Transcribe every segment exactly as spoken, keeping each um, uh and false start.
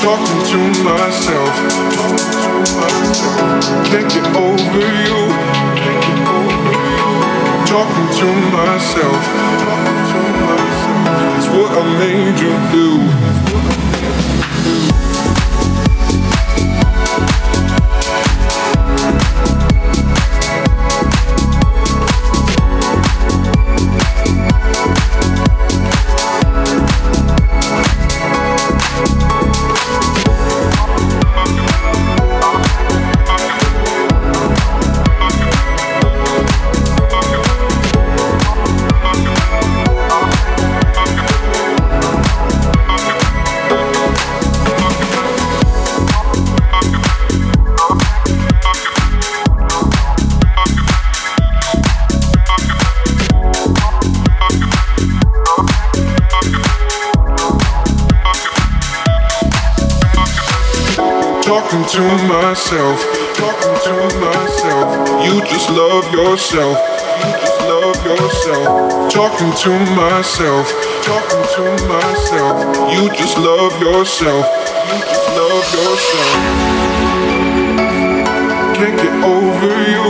Talking to myself, can't get over you. Talking to myself, it's what I made you do. Talking to myself, talking to myself. You just love yourself, you just love yourself. Talking to myself, talking to myself. You just love yourself, you just love yourself. Can't get over you.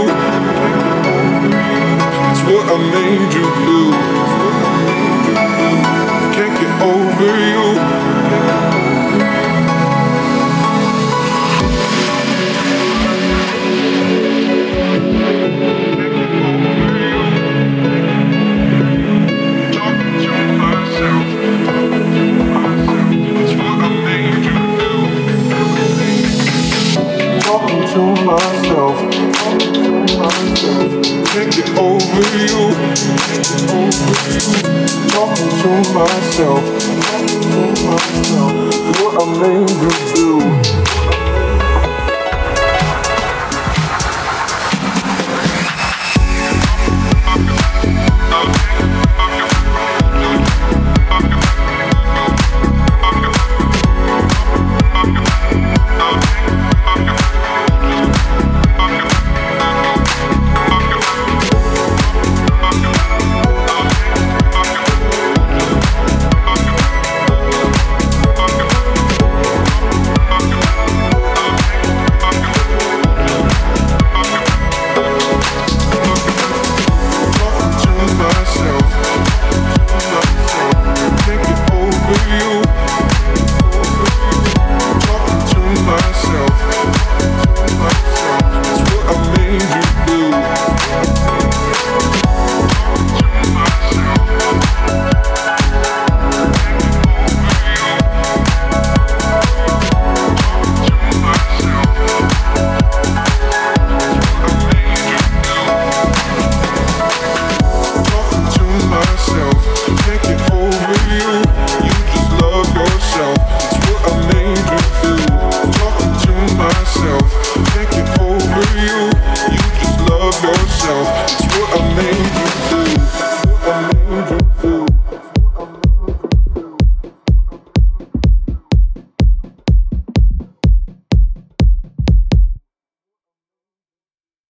It's what I made you do. Can't get over you. To myself, can't get over you. Talking to myself, what I made you